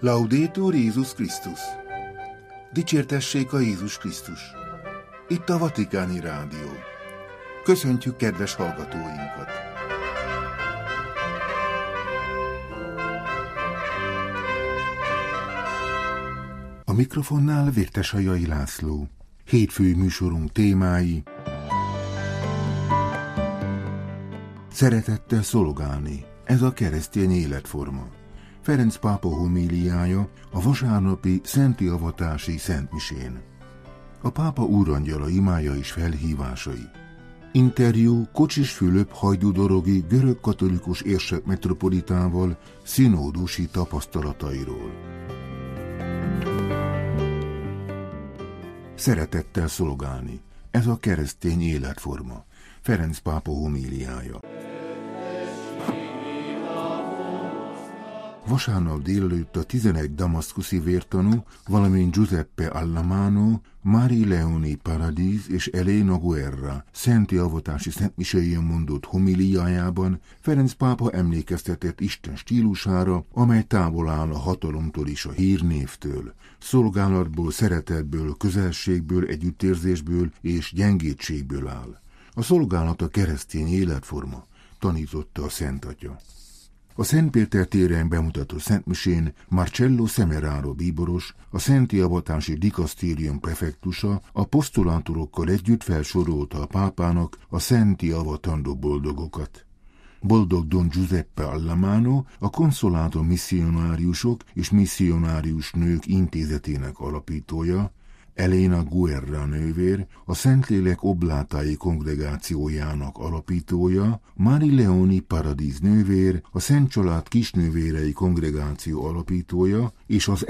Laudetur Jézus Krisztus! Dicsértessék a Jézus Krisztus! Itt a Vatikáni Rádió. Köszöntjük kedves hallgatóinkat! A mikrofonnál Vértesajai László. Hétfői műsorunk témái: szeretettel szolgálni, ez a keresztény életforma. Ferenc pápa homíliája a vasárnapi szenti avatási szentmisén. A pápa úrangyala imája és felhívásai. Interjú Kocsis Fülöp hajdúdorogi görög-katolikus érsek metropolitával szinódusi tapasztalatairól. Szeretettel szolgálni, ez a keresztény életforma. Ferenc pápa homíliája. Vasárnap délelőtt a 11 damaszkuszi vértanú, valamint Giuseppe Allamano, Marie Leoni Paradis és Elena Guerra szenti avatási szentmiséjén mondott homíliájában Ferenc pápa emlékeztetett Isten stílusára, amely távol áll a hatalomtól és a hírnévtől, szolgálatból, szeretetből, közelségből, együttérzésből és gyengétségből áll. A szolgálat a keresztény életforma, tanította a Szent Atya. A Szent Péter téren bemutató szentmisén Marcello Semeraro bíboros, a szenti avatási dikasztérium prefektusa a postulátorokkal együtt felsorolta a pápának a szenti avatandó boldogokat. Boldog Don Giuseppe Allamano, a Consolato Missionáriusok és Misszionárius Nők Intézetének alapítója, Elena Guerra nővér, a Szentlélek Oblátai kongregációjának alapítója, Marie Leoni Paradis nővér, a Szent Család kisnővérei kongregáció alapítója, és az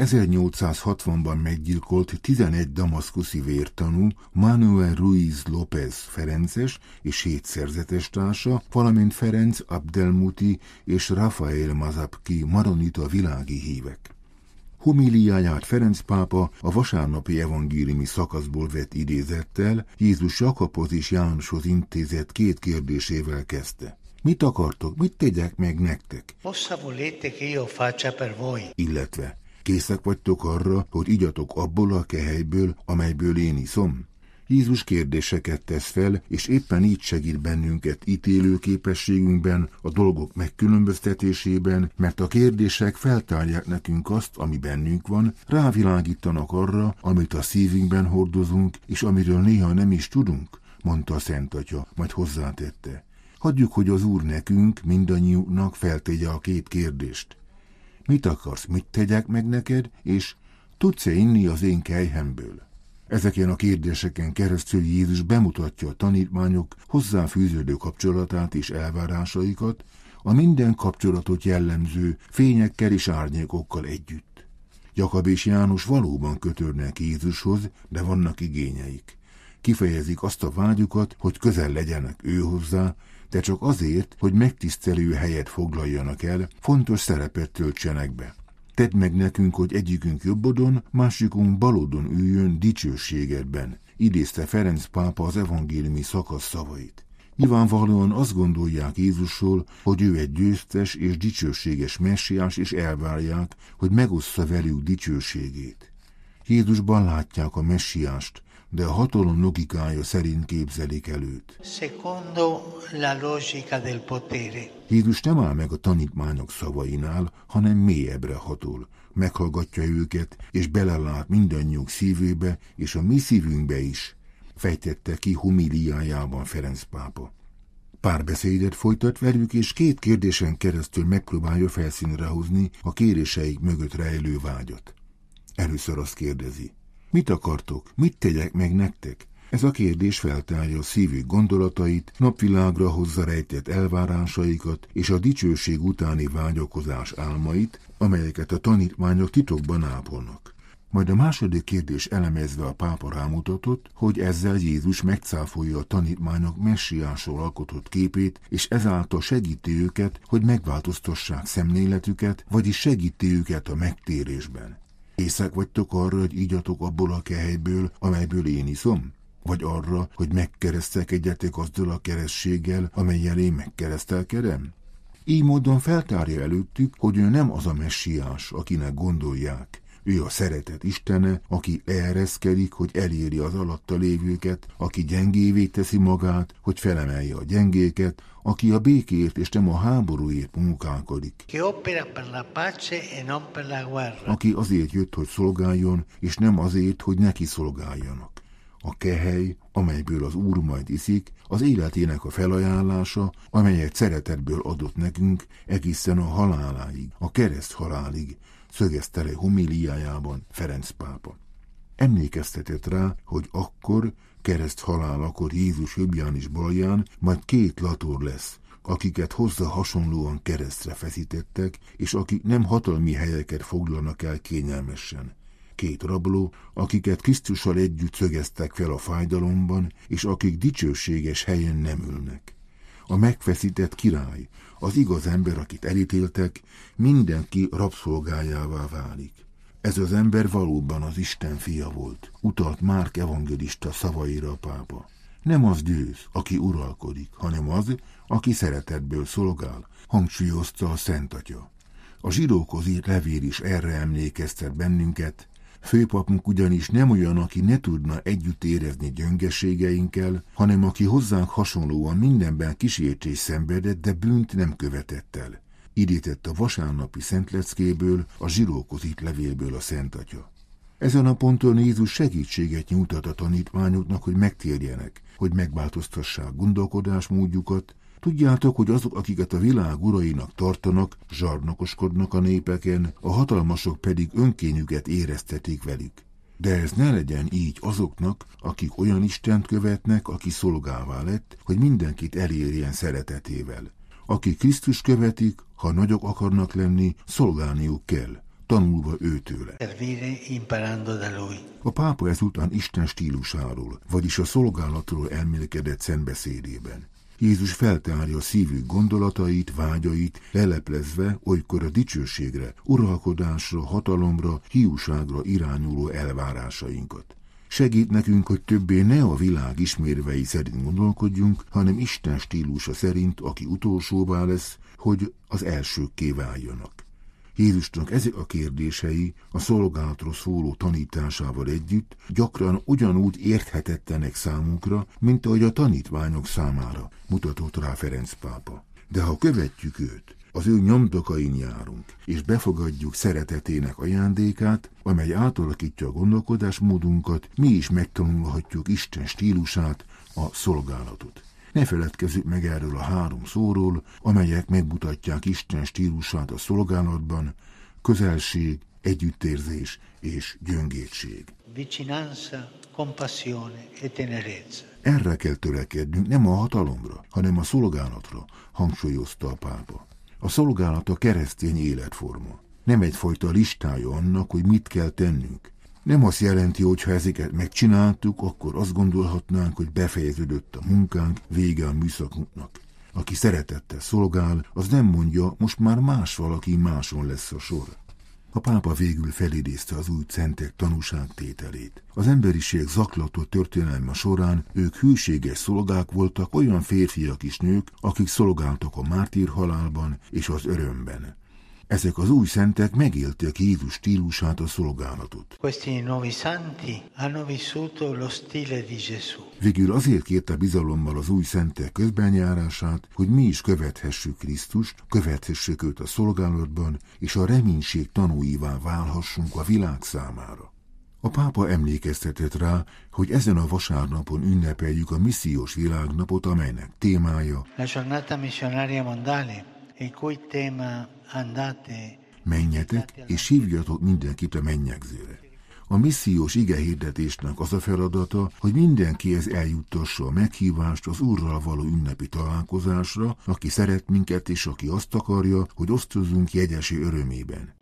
1860-ban meggyilkolt 11 damaszkuszi vértanú, Manuel Ruiz López ferences és 7 szerzetes társa, valamint Ferenc Abdelmuti és Rafael Mazapki maronita világi hívek. Homíliáját Ferenc pápa a vasárnapi evangéliumi szakaszból vett idézettel Jézus Jakabhoz és Jánoshoz intézett 2 kérdésével kezdte. Mit akartok, mit tegyek meg nektek? Cosa volete che io faccia per voi? Illetve, készek vagytok arra, hogy igyatok abból a kehelyből, amelyből én iszom? Jézus kérdéseket tesz fel, és éppen így segít bennünket ítélő képességünkben, a dolgok megkülönböztetésében, mert a kérdések feltárják nekünk azt, ami bennünk van, rávilágítanak arra, amit a szívünkben hordozunk, és amiről néha nem is tudunk, mondta a Szent Atya, majd hozzátette. Hagyjuk, hogy az Úr nekünk, mindannyiunknak feltegye a 2 kérdést. Mit akarsz, mit tegyek meg neked, és tudsz-e inni az én kelyhemből? Ezeken a kérdéseken keresztül Jézus bemutatja a tanítványok hozzáfűződő kapcsolatát és elvárásaikat, a minden kapcsolatot jellemző fényekkel és árnyékokkal együtt. Jakab és János valóban kötődnek Jézushoz, de vannak igényeik. Kifejezik azt a vágyukat, hogy közel legyenek ő hozzá, de csak azért, hogy megtisztelő helyet foglaljanak el, fontos szerepet töltsenek be. Tedd meg nekünk, hogy egyikünk jobbodon, másikunk balodon üljön dicsőségedben, idézte Ferenc pápa az evangéliumi szakasz szavait. Nyilvánvalóan azt gondolják Jézusról, hogy ő egy győztes és dicsőséges messiás, és elvárják, hogy megossza velük dicsőségét. Jézusban látják a messiást, de a hatalom logikája szerint képzelik el őt. Secondo la logica del potere. Jézus nem áll meg a tanítványok szavainál, hanem mélyebbre hatol, meghallgatja őket, és belelát mindannyiuk szívébe, és a mi szívünkbe is, fejtette ki homíliájában Ferenc pápa. Párbeszédet folytat velük, és 2 kérdésen keresztül megpróbálja felszínre hozni a kéréseik mögött rejlő vágyat. Először azt kérdezi. Mit akartok? Mit tegyek meg nektek? Ez a kérdés feltárja a szívük gondolatait, napvilágra hozza rejtett elvárásaikat és a dicsőség utáni vágyakozás álmait, amelyeket a tanítványok titokban ápolnak. Majd a második kérdés elemezve a pápa rámutatott, hogy ezzel Jézus megcáfolja a tanítványok messiásról alkotott képét, és ezáltal segíti őket, hogy megváltoztassák szemléletüket, vagyis segíti őket a megtérésben. Készek vagytok arra, hogy igyatok abból a kehelyből, amelyből én iszom? Vagy arra, hogy megkeresztelkedjetek azzal a keresztséggel, amellyel én megkeresztelkedem? Így módon feltárja előttük, hogy ő nem az a messiás, akinek gondolják. Ő a szeretet istene, aki leereszkedik, hogy eléri az alatta lévőket, aki gyengévé teszi magát, hogy felemelje a gyengéket, aki a békért és nem a háborúért munkálkodik. Aki azért jött, hogy szolgáljon, és nem azért, hogy neki szolgáljanak. A kehely, amelyből az Úr majd iszik, az életének a felajánlása, amelyet szeretetből adott nekünk egészen a haláláig, a kereszt halálig, szögezte le homíliájában Ferenc pápa. Emlékeztetett rá, hogy akkor, kereszt halálakor Jézus jobbján és balján majd 2 lator lesz, akiket hozzá hasonlóan keresztre feszítettek, és akik nem hatalmi helyeket foglalnak el kényelmesen. 2 rabló, akiket Krisztussal együtt szögeztek fel a fájdalomban, és akik dicsőséges helyen nem ülnek. A megfeszített király, az igaz ember, akit elítéltek, mindenki rabszolgájává válik. Ez az ember valóban az Isten fia volt, utalt Márk evangélista szavaira a pápa. Nem az győz, aki uralkodik, hanem az, aki szeretetből szolgál, hangsúlyozta a Szent Atya. A zsidókhoz írt levél is erre emlékeztet bennünket. Főpapunk ugyanis nem olyan, aki ne tudna együtt érezni gyöngeségeinkkel, hanem aki hozzánk hasonlóan mindenben kísértést szenvedett, de bűnt nem követett el. Idétett a vasárnapi szentleckéből, a zsidókhoz írt levélből a Szent Atya. Ezen a ponton Jézus segítséget nyújtott a tanítványoknak, hogy megtérjenek, hogy megváltoztassák gondolkodásmódjukat. Tudjátok, hogy azok, akiket a világ urainak tartanak, zsarnokoskodnak a népeken, a hatalmasok pedig önkényüket éreztetik velük. De ez ne legyen így azoknak, akik olyan Istent követnek, aki szolgává lett, hogy mindenkit elérjen szeretetével. Akik Krisztus követik, ha nagyok akarnak lenni, szolgálniuk kell, tanulva őtőle. A pápa ezután Isten stílusáról, vagyis a szolgálatról elmélkedett szentbeszédében. Jézus feltárja szívük gondolatait, vágyait, leleplezve olykor a dicsőségre, uralkodásra, hatalomra, hiúságra irányuló elvárásainkat. Segít nekünk, hogy többé ne a világ ismérvei szerint gondolkodjunk, hanem Isten stílusa szerint, aki utolsóvá lesz, hogy az elsőkké váljanak. Jézusnak ezek a kérdései a szolgálatról szóló tanításával együtt gyakran ugyanúgy érthetetlenek számunkra, mint ahogy a tanítványok számára, mutatott rá Ferenc pápa. De ha követjük őt, az ő nyomdokain járunk, és befogadjuk szeretetének ajándékát, amely átalakítja a gondolkodásmódunkat, mi is megtanulhatjuk Isten stílusát, a szolgálatot. Ne feledkezzük meg erről a 3 szóról, amelyek megmutatják Isten stílusát a szolgálatban: közelség, együttérzés és gyöngédség. Vicinanza, compassione e tenerezza. Erre kell törekednünk, nem a hatalomra, hanem a szolgálatra, hangsúlyozta a pápa. A szolgálat a keresztény életforma. Nem egyfajta listája annak, hogy mit kell tennünk. Nem azt jelenti, hogy ha ezeket megcsináltuk, akkor azt gondolhatnánk, hogy befejeződött a munkánk, vége a műszakunknak. Aki szeretettel szolgál, az nem mondja, most már más valaki máson lesz a sor. A pápa végül felidézte az új szentek tanúságtételét. Az emberiség zaklató történelme során ők hűséges szolgák voltak, olyan férfiak és nők, akik szolgáltak a mártírhalálban és az örömben. Ezek az új szentek megélték Jézus stílusát, a szolgálatot. Végül azért kérte bizalommal az új szentek közbenjárását, hogy mi is követhessük Krisztust, követhessük őt a szolgálatban, és a reménység tanúivá válhassunk a világ számára. A pápa emlékeztetett rá, hogy ezen a vasárnapon ünnepeljük a missziós világnapot, amelynek témája menjetek és hívjatok mindenkit a mennyegzőre. A missziós igehirdetésnek az a feladata, hogy mindenkihez eljuttassa a meghívást az Úrral való ünnepi találkozásra, aki szeret minket és aki azt akarja, hogy osztozzunk jegyesi örömében.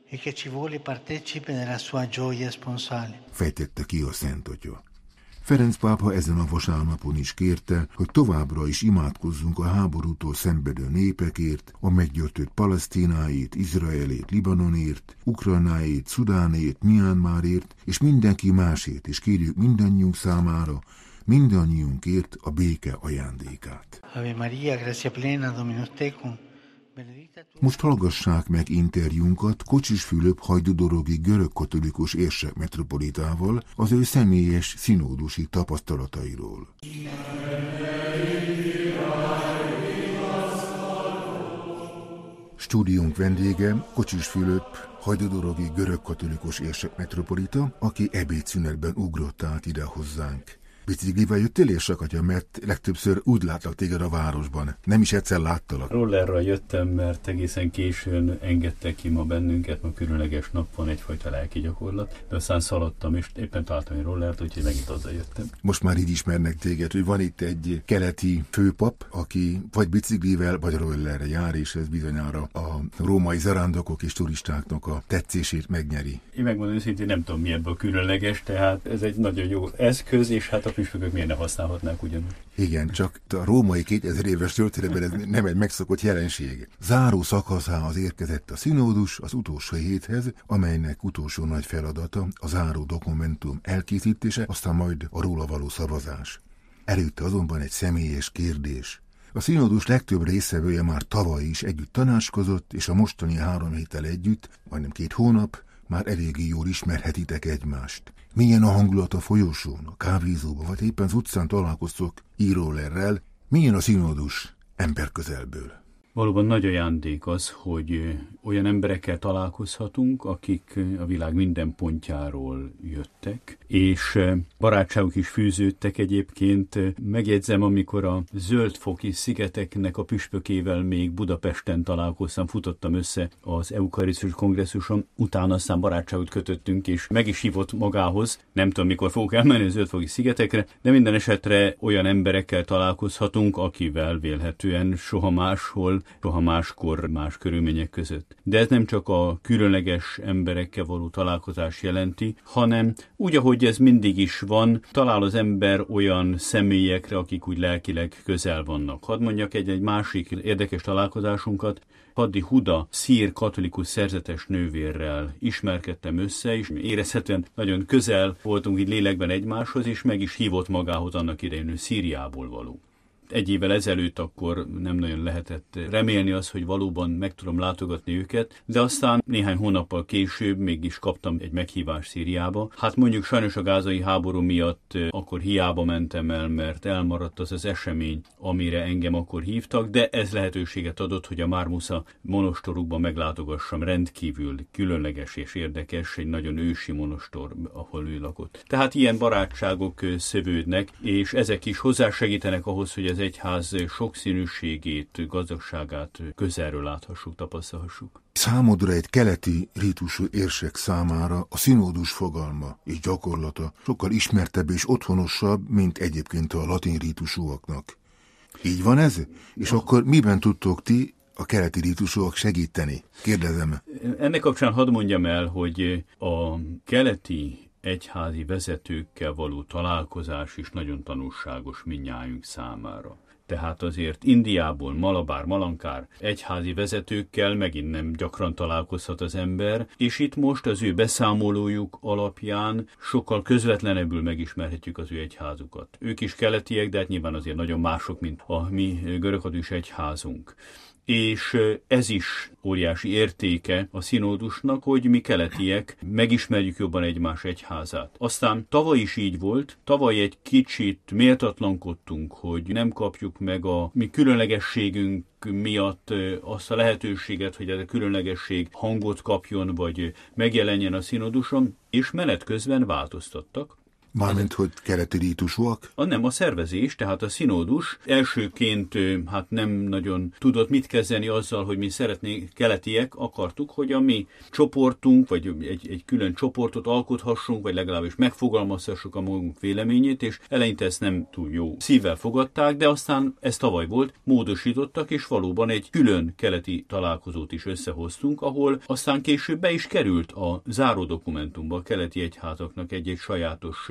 Fejtette ki a Szent Atya. Ferenc pápa ezen a vasárnapon is kérte, hogy továbbra is imádkozzunk a háborútól szenvedő népekért, a meggyötört Palesztináért, Izraelért, Libanonért, Ukrajnáért, Szudánért, Mianmarért, és mindenki másért, és kérjük mindannyiunk számára, mindannyiunkért a béke ajándékát. Ave Maria, gratia plena, Dominus tecum, Most hallgassák meg interjúnkat Kocsis Fülöp hajdúdorogi görögkatolikus érsek metropolitával az ő személyes szinódusi tapasztalatairól. Stúdiónk vendége Kocsis Fülöp hajdúdorogi görögkatolikus érsek metropolita, aki ebédszünetben ugrott át ide hozzánk. Biciklivel jöttél, érsek, mert legtöbbször úgy látlak téged a városban. Nem is egyszer láttalak. Rollerral jöttem, mert egészen későn engedtek ki ma bennünket, ma különleges nap van, egyfajta lelki gyakorlat, de aztán szaladtam, és éppen találtam egy rollert, úgyhogy megint hazajöttem. Most már így ismernek téged, hogy van itt egy keleti főpap, aki vagy biciklivel, vagy rollerre jár, és ez bizonyára a római zarándokok és turistáknak a tetszését megnyeri. Én megmondom őszintén, nem tudom, mi ebből különleges, tehát ez egy nagyon jó eszköz, és hát a püspökök miért ne használhatnák ugyanúgy. Igen, csak a római 2000 éves történetben ez nem egy megszokott jelenség. Záró szakaszához érkezett a szinódus az utolsó héthez, amelynek utolsó nagy feladata a záró dokumentum elkészítése, aztán majd a róla való szavazás. Előtte azonban egy személyes kérdés. A szinódus legtöbb résztvevője már tavaly is együtt tanácskozott, és a mostani 3 héttel együtt, majdnem 2 hónap, már eléggé jól ismerhetitek egymást. Milyen a hangulat a folyosón, a kávézóban, vagy éppen az utcán találkoztok íróllerrel? Milyen a szinódus emberközelből? Valóban nagy ajándék az, hogy olyan emberekkel találkozhatunk, akik a világ minden pontjáról jöttek, és barátságuk is fűződtek egyébként. Megjegyzem, amikor a Zöld-foki szigeteknek a püspökével még Budapesten találkoztam, futottam össze az eukarisztikus kongresszuson, utána aztán barátságot kötöttünk, és meg is hívott magához. Nem tudom, mikor fogok elmenni a Zöld-foki szigetekre, de minden esetre olyan emberekkel találkozhatunk, akivel vélhetően soha máskor, más körülmények között. De ez nem csak a különleges emberekkel való találkozás jelenti, hanem úgy, ahogy ez mindig is van, talál az ember olyan személyekre, akik úgy lelkileg közel vannak. Hadd mondjak egy másik érdekes találkozásunkat. Haddi Huda szír katolikus szerzetes nővérrel ismerkedtem össze, és érezhetően nagyon közel voltunk így lélekben egymáshoz, és meg is hívott magához annak idején, ő Szíriából való. 1 évvel ezelőtt akkor nem nagyon lehetett remélni azt, hogy valóban meg tudom látogatni őket, de aztán néhány hónappal később mégis kaptam egy meghívást Szíriába. Hát mondjuk sajnos a gázai háború miatt akkor hiába mentem el, mert elmaradt az esemény, amire engem akkor hívtak, de ez lehetőséget adott, hogy a Mármusza monostorukban meglátogassam, rendkívül különleges és érdekes, egy nagyon ősi monostor, ahol ő lakott. Tehát ilyen barátságok szövődnek, és ezek is hozzásegítenek ahhoz, hogy az egyház sokszínűségét, gazdagságát közelről láthassuk, tapasztalhassuk. Számodra egy keleti rítusú érsek számára a szinódus fogalma és gyakorlata sokkal ismertebb és otthonosabb, mint egyébként a latin rítusúaknak. Így van ez? És akkor miben tudtok ti, a keleti rítusúak segíteni? Kérdezem. Ennek kapcsán hadd mondjam el, hogy a keleti egyházi vezetőkkel való találkozás is nagyon tanulságos mindnyájunk számára. Tehát azért Indiából, Malabar, Malankár egyházi vezetőkkel megint nem gyakran találkozhat az ember, és itt most az ő beszámolójuk alapján sokkal közvetlenebbül megismerhetjük az ő egyházukat. Ők is keletiek, de hát nyilván azért nagyon mások, mint a mi görögkatolikus egyházunk. És ez is óriási értéke a szinódusnak, hogy mi keletiek megismerjük jobban egymás egyházát. Aztán tavaly is így volt, tavaly egy kicsit méltatlankodtunk, hogy nem kapjuk meg a mi különlegességünk miatt azt a lehetőséget, hogy ez a különlegesség hangot kapjon, vagy megjelenjen a szinóduson, és menet közben változtattak. Mármint, hogy keleti rítusúak? Nem, a szervezés, tehát a szinódus elsőként hát nem nagyon tudott mit kezdeni azzal, hogy mi szeretnénk, keletiek akartuk, hogy a mi csoportunk, vagy egy külön csoportot alkothassunk, vagy legalábbis megfogalmazhassuk a magunk véleményét, és eleinte ezt nem túl jó szívvel fogadták, de aztán ez tavaly volt, módosítottak, és valóban egy külön keleti találkozót is összehoztunk, ahol aztán később be is került a záró dokumentumba a keleti egyházaknak egy-egy sajátos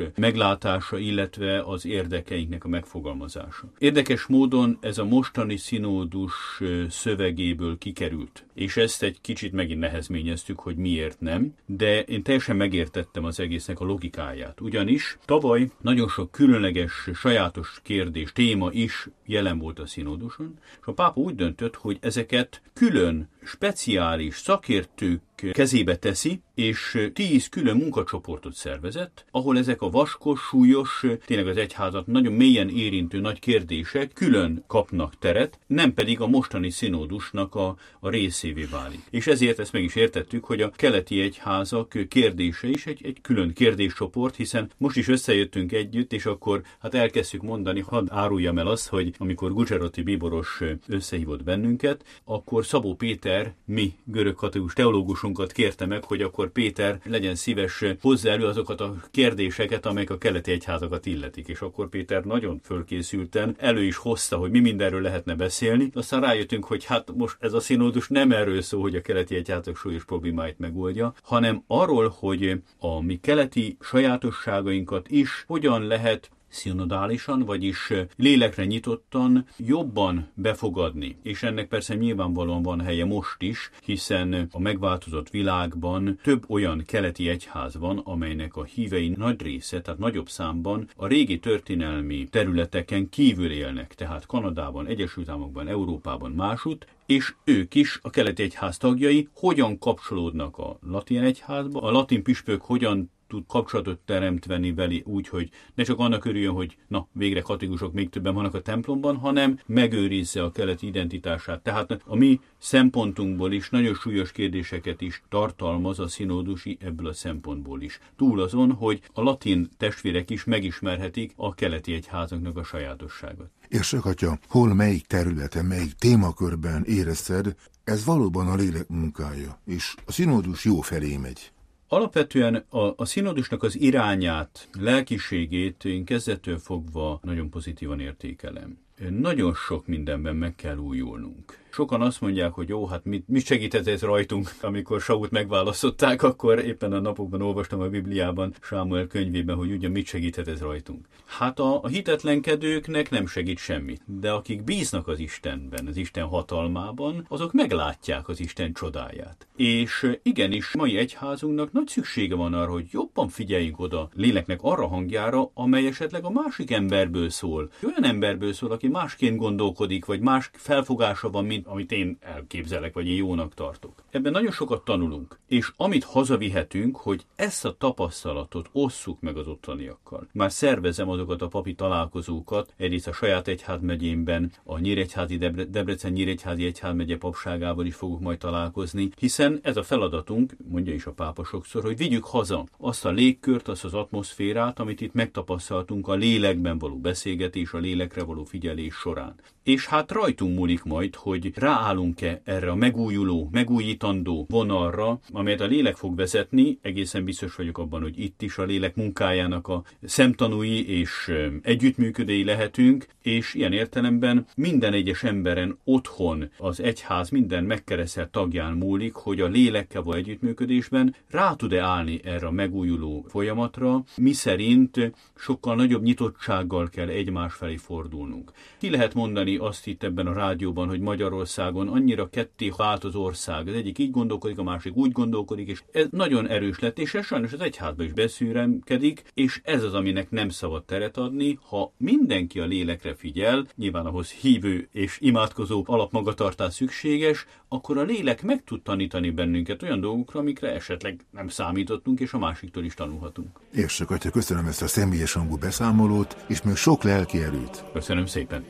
meglátása, illetve az érdekeinknek a megfogalmazása. Érdekes módon ez a mostani színódus szövegéből kikerült, és ezt egy kicsit megint nehezményeztük, hogy miért nem, de én teljesen megértettem az egésznek a logikáját. Ugyanis tavaly nagyon sok különleges, sajátos kérdés, téma is jelen volt a színóduson, és a pápa úgy döntött, hogy ezeket külön, speciális szakértők kezébe teszi, és 10 külön munkacsoportot szervezett, ahol ezek a vaskos, súlyos, tényleg az egyházat nagyon mélyen érintő nagy kérdések külön kapnak teret, nem pedig a mostani színódusnak a részévé válik. És ezért ezt meg is értettük, hogy a keleti egyházak kérdése is egy külön kérdéscsoport, hiszen most is összejöttünk együtt, és akkor hát elkezdjük mondani, hadd áruljam el azt, hogy amikor Gucserotti bíboros összehívott bennünket, akkor Szabó Péter, mi görög-katolikus teológusunkat kérte meg, hogy akkor Péter legyen szíves hozzá elő azokat a kérdéseket, amelyek a keleti egyházakat illetik. És akkor Péter nagyon fölkészülten elő is hozta, hogy mi mindenről lehetne beszélni. Aztán rájöttünk, hogy hát most ez a színódus nem erről szól, hogy a keleti egyházak súlyos problémáit megoldja, hanem arról, hogy a mi keleti sajátosságainkat is hogyan lehet szinodálisan, vagyis lélekre nyitottan jobban befogadni. És ennek persze nyilvánvalóan van helye most is, hiszen a megváltozott világban több olyan keleti egyház van, amelynek a hívei nagy része, tehát nagyobb számban a régi történelmi területeken kívül élnek, tehát Kanadában, Egyesült Államokban, Európában, másutt, és ők is, a keleti egyház tagjai, hogyan kapcsolódnak a latin egyházba, a latin püspök hogyan tud kapcsolatot teremteni vele úgy, hogy ne csak annak örüljön, hogy na, végre katolikusok még többen vannak a templomban, hanem megőrizze a keleti identitását. Tehát a mi szempontunkból is nagyon súlyos kérdéseket is tartalmaz a színódusi ebből a szempontból is. Túl azon, hogy a latin testvérek is megismerhetik a keleti egyházaknak a sajátosságot. Érsek atya, hol, melyik területen, melyik témakörben érezted, ez valóban a lélek munkája, és a színódus jó felé megy? Alapvetően a színódusnak az irányát, lelkiségét én kezdettől fogva nagyon pozitívan értékelem. Nagyon sok mindenben meg kell újulnunk. Sokan azt mondják, hogy jó, hát mit segített ez rajtunk? Amikor Sault megválasztották, akkor éppen a napokban olvastam a Bibliában, Sámuel könyvében, hogy ugye mit segített ez rajtunk. Hát a hitetlenkedőknek nem segít semmit, de akik bíznak az Istenben, az Isten hatalmában, azok meglátják az Isten csodáját. És igenis, mai egyházunknak nagy szüksége van arra, hogy jobban figyeljünk oda léleknek arra hangjára, amely esetleg a másik emberből szól. Olyan emberből szól, aki másként gondolkodik, vagy más felfogása van, mint amit én elképzelek, vagy én jónak tartok. Ebben nagyon sokat tanulunk, és amit hazavihetünk, hogy ezt a tapasztalatot osszuk meg az ottaniakkal. Már szervezem azokat a papi találkozókat, egyrészt a saját egyházmegyémben, a Nyíregyházi Debrecen Nyíregyházi egyházmegye papságával is fogok majd találkozni, hiszen ez a feladatunk, mondja is a pápa sokszor, hogy vigyük haza azt a légkört, azt az atmoszférát, amit itt megtapasztaltunk a lélekben való beszélgetés, a lélekre való figyelés során. És hát rajtunk múlik majd, hogy ráállunk-e erre a megújuló, megújítandó vonalra, amelyet a lélek fog vezetni. Egészen biztos vagyok abban, hogy itt is a lélek munkájának a szemtanúi és együttműködői lehetünk, és ilyen értelemben minden egyes emberen otthon az egyház minden megkeresztelt tagján múlik, hogy a lélekkel való együttműködésben rá tud-e állni erre a megújuló folyamatra, miszerint sokkal nagyobb nyitottsággal kell egymás felé fordulnunk. Ki lehet mondani azt itt ebben a rádióban, hogy Magyarországon annyira ketté vált az ország. Az egyik így gondolkodik, a másik úgy gondolkodik, és ez nagyon erős lett, és ez sajnos az egyházba is beszűremkedik, és ez az, aminek nem szabad teret adni. Ha mindenki a lélekre figyel, nyilván ahhoz hívő és imádkozó alapmagatartás szükséges, akkor a lélek meg tud tanítani bennünket olyan dolgokra, amikre esetleg nem számítottunk, és a másiktól is tanulhatunk. Érsek atya, köszönöm ezt a személyes hangú beszámolót, és még sok lelki erőt. Köszönöm szépen.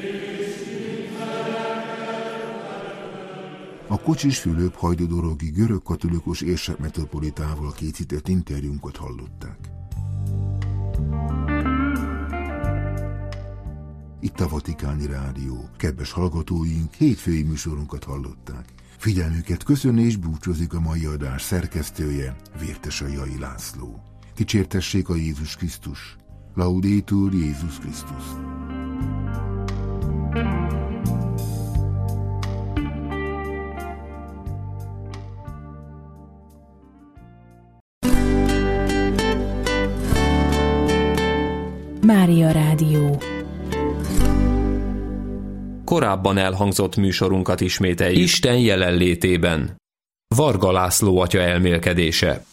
A Kocsis Fülöp hajdúdorogi görög-katolikus érsek metropolitával készített interjúnkat hallották. Itt a Vatikáni Rádió. Kedves hallgatóink, hétfői műsorunkat hallották. Figyelmüket köszönni és búcsúzik a mai adás szerkesztője, Vértesai László. Dicsértessék a Jézus Krisztus. Laudetur Jézus Krisztus. Mária Rádió. Korábban elhangzott műsorunkat ismételjük. Isten jelenlétében. Varga László atya elmélkedése.